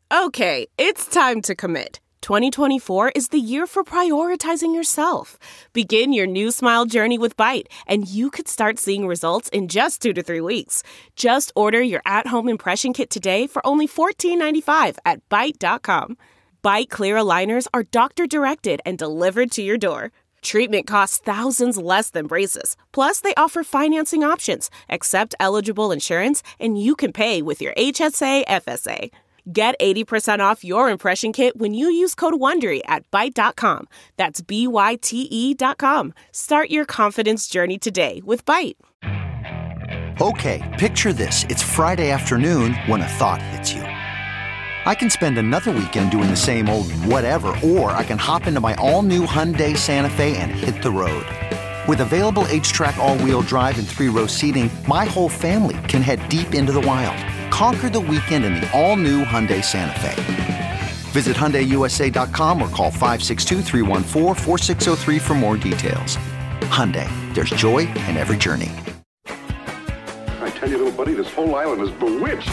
Okay, it's time to commit. 2024 is the year for prioritizing yourself. Begin your new smile journey with Byte, and you could start seeing results in just 2 to 3 weeks. Just order your at-home impression kit today for only $14.95 at Byte.com. Byte Clear aligners are doctor-directed and delivered to your door. Treatment costs thousands less than braces. Plus, they offer financing options, accept eligible insurance, and you can pay with your HSA FSA. Get 80% off your impression kit when you use code WONDERY at Byte.com. That's BYTE.com. Start your confidence journey today with Byte. Okay, picture this. It's Friday afternoon when a thought hits you. I can spend another weekend doing the same old whatever, or I can hop into my all-new Hyundai Santa Fe and hit the road. With available H-Track all-wheel drive and 3-row seating, my whole family can head deep into the wild. Conquer the weekend in the all-new Hyundai Santa Fe. Visit HyundaiUSA.com or call 562-314-4603 for more details. Hyundai, there's joy in every journey. I tell you, little buddy, this whole island is bewitched.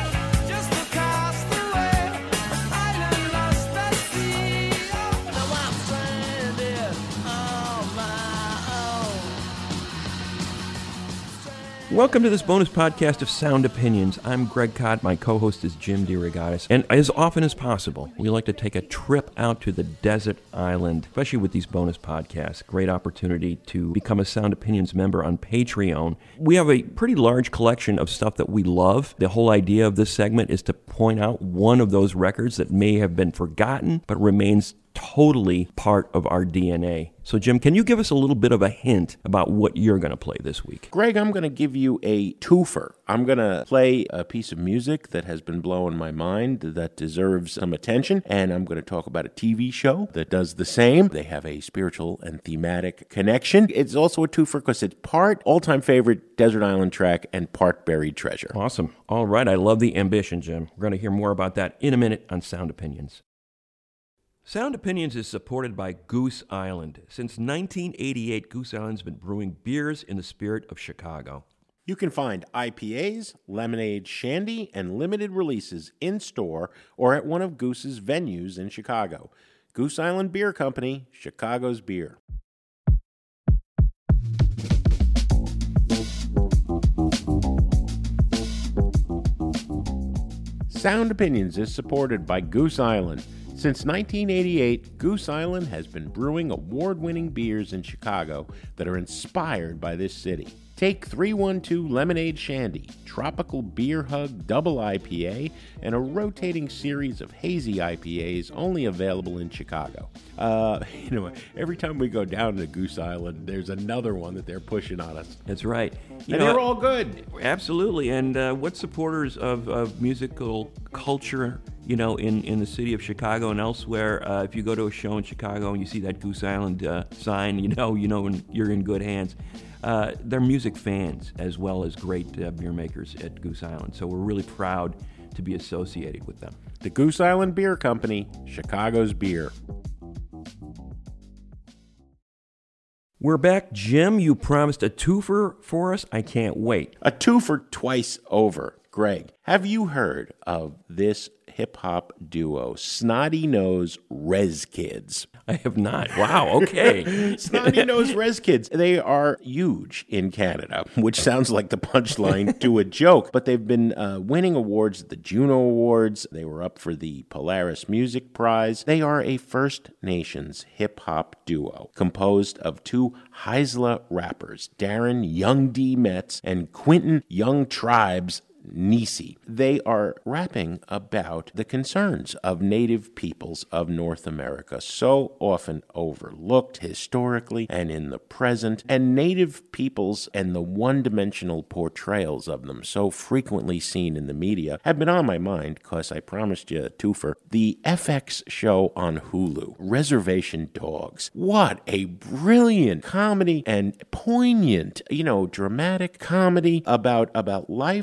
Welcome to this bonus podcast of Sound Opinions. I'm Greg Kot. My co-host is Jim DeRogatis. And as often as possible, we like to take a trip out to the desert island, especially with these bonus podcasts. Great opportunity to become a Sound Opinions member on Patreon. We have a pretty large collection of stuff that we love. The whole idea of this segment is to point out one of those records that may have been forgotten, but remains totally part of our DNA. So, Jim, can you give us a little bit of a hint about what you're going to play this week? Greg, I'm going to give you a twofer. I'm going to play a piece of music that has been blowing my mind that deserves some attention, and I'm going to talk about a TV show that does the same. They have a spiritual and thematic connection. It's also a twofer because it's part all-time favorite Desert Island track and part buried treasure. Awesome. All right. I love the ambition, Jim. We're going to hear more about that in a minute on Sound Opinions. Sound Opinions is supported by Goose Island. Since 1988, Goose Island's been brewing beers in the spirit of Chicago. You can find IPAs, lemonade, shandy, and limited releases in-store or at one of Goose's venues in Chicago. Goose Island Beer Company, Chicago's beer. Sound Opinions is supported by Goose Island. Since 1988, Goose Island has been brewing award-winning beers in Chicago that are inspired by this city. Take 312 Lemonade Shandy, Tropical Beer Hug Double IPA, and a rotating series of hazy IPAs only available in Chicago. Every time we go down to Goose Island, there's another one that they're pushing on us. That's right. They're all good. Absolutely. And what supporters of musical culture, in the city of Chicago and elsewhere, if you go to a show in Chicago and you see that Goose Island sign, you're in good hands. They're music fans as well as great beer makers at Goose Island. So we're really proud to be associated with them. The Goose Island Beer Company, Chicago's beer. We're back. Jim, you promised a twofer for us. I can't wait. A twofer twice over. Greg, have you heard of this hip-hop duo, Snotty Nose Rez Kids? I have not. Wow, okay. Snotty Nose Rez Kids. They are huge in Canada, which sounds like the punchline to a joke, but they've been winning awards at the Juno Awards. They were up for the Polaris Music Prize. They are a First Nations hip-hop duo composed of two Haisla rappers, Darren Young D. Metz and Quentin Young Tribes Nisi. They are rapping about the concerns of native peoples of North America, so often overlooked historically and in the present, and native peoples and the one-dimensional portrayals of them so frequently seen in the media have been on my mind because I promised you a twofer. The FX show on Hulu, Reservation Dogs. What a brilliant comedy and poignant, dramatic comedy about life on the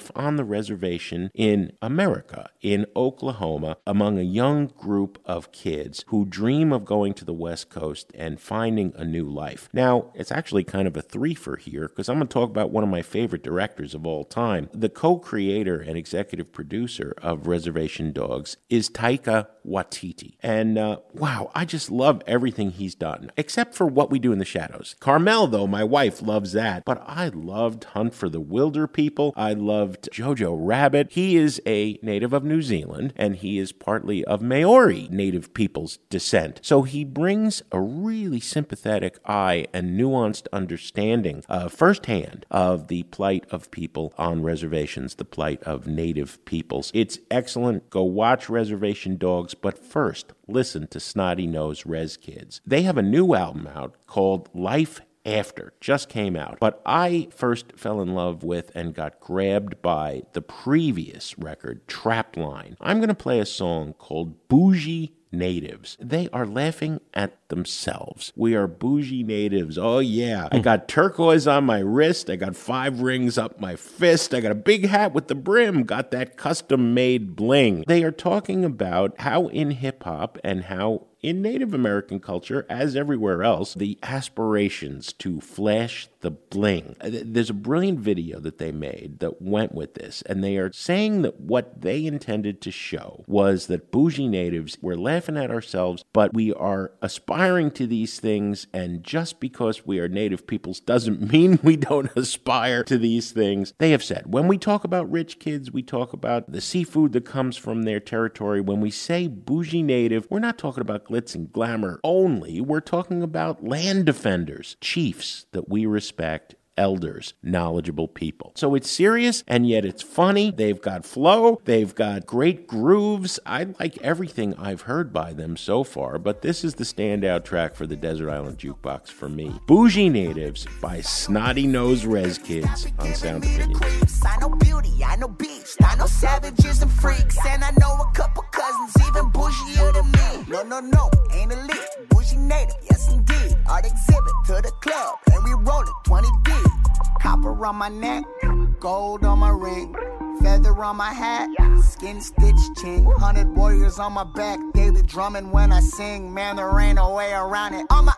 reservation in America, in Oklahoma, among a young group of kids who dream of going to the West Coast and finding a new life. Now, it's actually kind of a threefer here, because I'm going to talk about one of my favorite directors of all time. The co-creator and executive producer of Reservation Dogs is Taika Waititi. And wow, I just love everything he's done, except for What We Do in the Shadows. Carmel, though, my wife, loves that. But I loved Hunt for the Wilder People. I loved Jojo Rabbit. He is a native of New Zealand, and he is partly of Maori native people's descent. So he brings a really sympathetic eye and nuanced understanding firsthand of the plight of people on reservations, the plight of native peoples. It's excellent. Go watch Reservation Dogs, but first, listen to Snotty Nose Rez Kids. They have a new album out called Life After, just came out. But I first fell in love with and got grabbed by the previous record, Trapline. I'm going to play a song called Bougie Natives. They are laughing at themselves. We are bougie natives. Oh yeah. I got turquoise on my wrist. I got 5 rings up my fist. I got a big hat with the brim. Got that custom made bling. They are talking about how in hip hop and how in Native American culture, as everywhere else, the aspirations to flash the bling. There's a brilliant video that they made that went with this, and they are saying that what they intended to show was that bougie natives, we're laughing at ourselves, but we are aspiring to these things, and just because we are native peoples doesn't mean we don't aspire to these things. They have said, when we talk about rich kids, we talk about the seafood that comes from their territory. When we say bougie native, we're not talking about glitz and glamour only. We're talking about land defenders, chiefs that we respect, elders, knowledgeable people. So it's serious, and yet it's funny. They've got flow. They've got great grooves. I like everything I've heard by them so far, but this is the standout track for the Desert Island Jukebox for me. Bougie Natives by Snotty Nose Rez Kids on Sound Opinions. I know beauty, I know beast, I know savages and freaks, and I know a couple cousins even bougier than me. No, ain't elite, bougie native, yes indeed. Art exhibit to the club, and we roll it 20 deep. Copper on my neck, gold on my ring, feather on my hat, skin stitched chin, 100 warriors on my back, they be drumming when I sing, man there ain't no way around it. I'm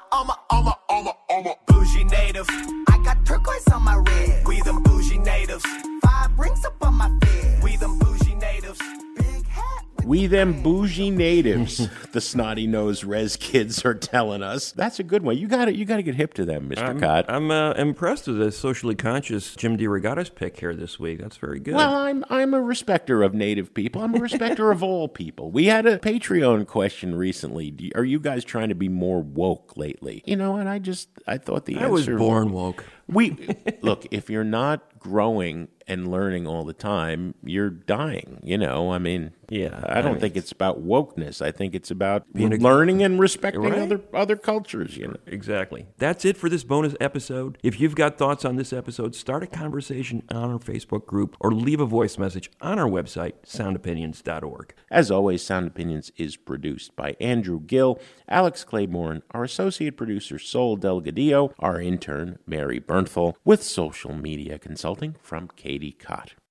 a bougie native. I got turquoise on my wrist, we them bougie natives. 5 rings up on my fist, we them bougie natives. Big hat. We them bougie natives, the Snotty Nose Rez Kids are telling us. That's a good one. You got to get hip to them, Mr. Cott. I'm impressed with the socially conscious Jim DeRogatis pick here this week. That's very good. Well, I'm a respecter of native people. I'm a respecter of all people. We had a Patreon question recently. Are you guys trying to be more woke lately? You know, and I thought the answer... I was born woke. Look, if you're not growing and learning all the time, you're dying, you know? I mean, I don't think it's about wokeness. I think it's about learning and respecting other cultures, you know? Exactly. That's it for this bonus episode. If you've got thoughts on this episode, start a conversation on our Facebook group or leave a voice message on our website, soundopinions.org. As always, Sound Opinions is produced by Andrew Gill, Alex Claiborne, our associate producer, Sol Delgadillo, our intern, Mary Bernthal, with social media consulting from Katie Cott.